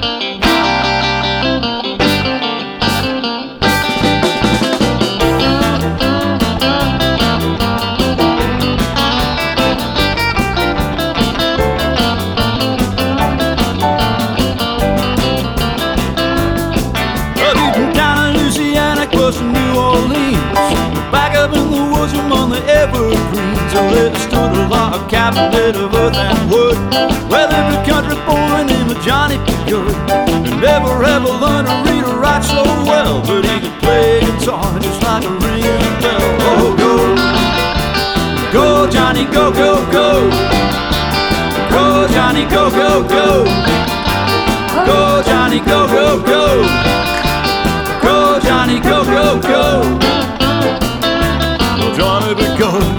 From New Orleans, back up in the woods among the evergreens, where there stood a log cabin made of earth and wood, where lived a country boy named Johnny B. Goode, who never ever learned to read or write so well, but he could play guitar just like a ringing bell. Oh, go, go, Johnny, go, go, go, go, Johnny, go, go, go, go, Johnny, go, go, go. Go, Johnny, go, go, go. Well, Johnny B. Goode.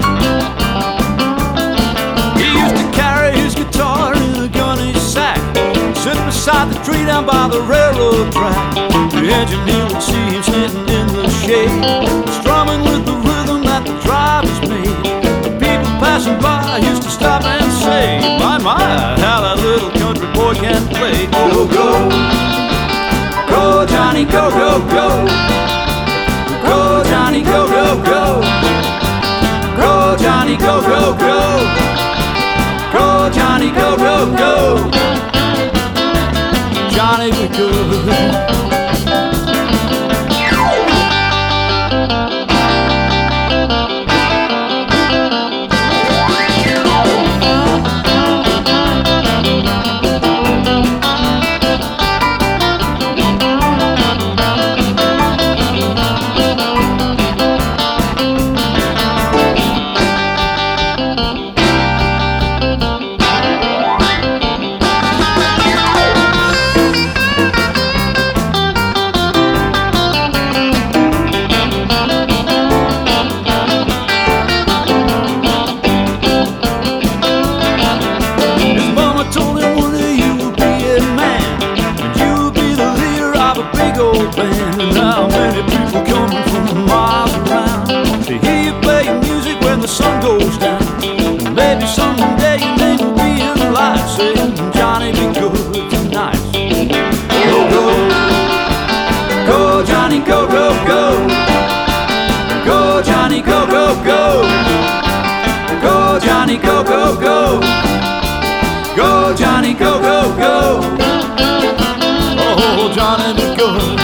He used to carry his guitar in a gunny sack, sit beside the tree down by the railroad track. The engineer would see him sitting in the shade, strumming with the rhythm that the drivers made. The people passing by used to stop and say, my, how that little country boy can play. Go, go. Go, Johnny, go, go, go. Go, Johnny, go, go, go. Go, Johnny, go, go, go. Go, Johnny, go, go, go. Johnny B. Goode. Band. And now many people coming from miles around to hear you play your music when the sun goes down. And maybe someday your name will be in the light, saying Johnny B. Goode tonight. Go, go, go, Johnny, go, go, go. Go, Johnny, go, go, go. Go, Johnny, go, go, go. Go, Johnny, go, go, go. Oh, Johnny B. Goode.